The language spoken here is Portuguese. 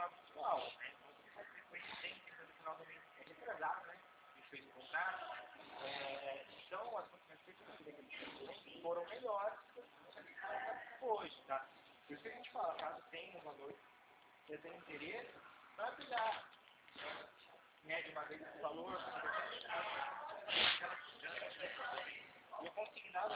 final do pessoal, né? Então, você vai ter frequência no final do mês. É retrasado, né? A gente fez o contrato. Então, as consequências foram melhores do que hoje, tá? Por isso que a gente fala, caso tenha um valor, você tem interesse, vai pegar, mede uma vez esse valor, e é consignado